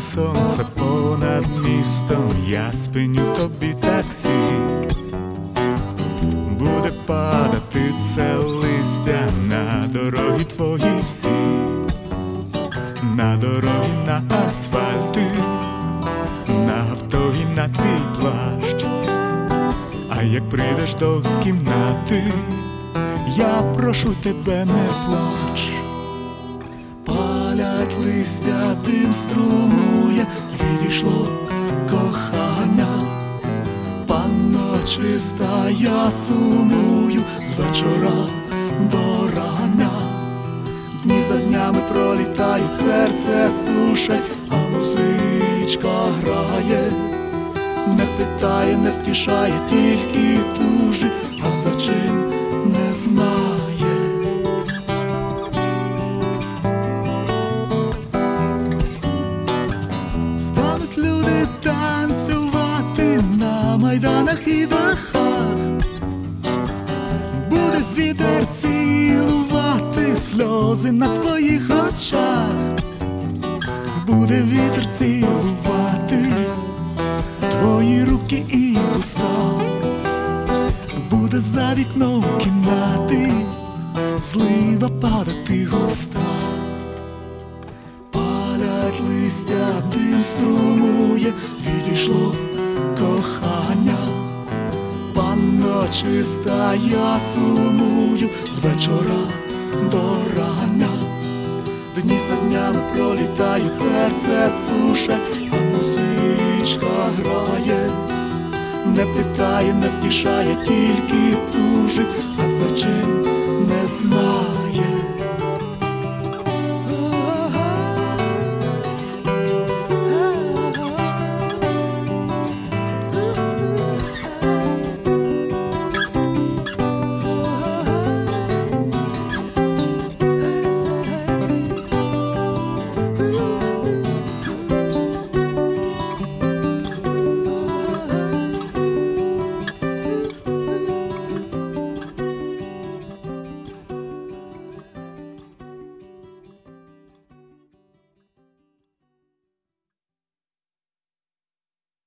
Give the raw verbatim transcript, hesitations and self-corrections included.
сонце понад містом, я спиню тобі таксі. Буде падати це листя на дороги твої всі, на дороги, на асфальти, на авто і на твій плащ. А як прийдеш до кімнати, я прошу тебе, не плач. Палять листя, дим струмує, відійшло кохання. Панно чиста, я сумую з вечора до рання. Дні за днями пролітають, серце сушать, а музичка грає. Не питає, не втішає, тільки тужить, а за чим не знає. Стануть люди танцювати на майданах і дахах. Буде вітер цілувати сльози на твоїх очах. Буде вітер цілувати твої руки і уста. Буде за вікном кімнати злива падати густа. Палять листя, дим струмує, відійшло кохання. Панно чиста, я сумую з вечора до рання. Дні за днями пролітають, серце сушать, а музичка грає. Не питає, не втішає, тільки тужить, а за чим не знає.